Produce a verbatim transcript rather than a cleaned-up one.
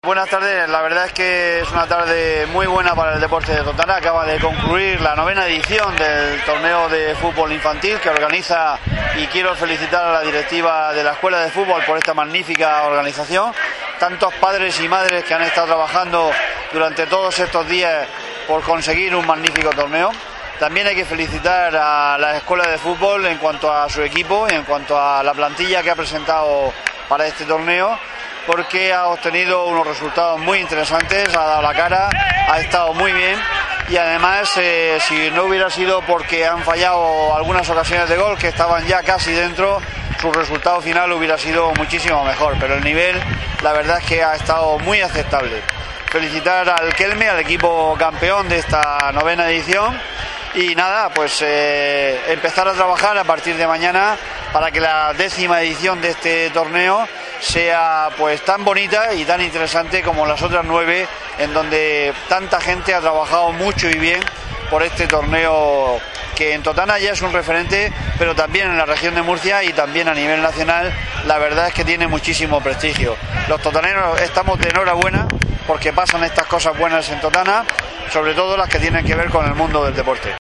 Buenas tardes, la verdad es que es una tarde muy buena para el deporte de Totana. Acaba de concluir la novena edición del torneo de fútbol infantil que organiza, y quiero felicitar a la directiva de la Escuela de Fútbol por esta magnífica organización. Tantos padres y madres que han estado trabajando durante todos estos días por conseguir un magnífico torneo. También hay que felicitar a la Escuela de Fútbol en cuanto a su equipo y en cuanto a la plantilla que ha presentado para este torneo, porque ha obtenido unos resultados muy interesantes, ha dado la cara, ha estado muy bien, y además eh, si no hubiera sido porque han fallado algunas ocasiones de gol que estaban ya casi dentro, su resultado final hubiera sido muchísimo mejor, pero el nivel la verdad es que ha estado muy aceptable. Felicitar al Kelme, al equipo campeón de esta novena edición, y nada, pues eh, empezar a trabajar a partir de mañana para que la décima edición de este torneo sea pues tan bonita y tan interesante como las otras nueve, en donde tanta gente ha trabajado mucho y bien por este torneo que en Totana ya es un referente, pero también en la región de Murcia y también a nivel nacional. La verdad es que tiene muchísimo prestigio. Los totaneros estamos de enhorabuena porque pasan estas cosas buenas en Totana, sobre todo las que tienen que ver con el mundo del deporte.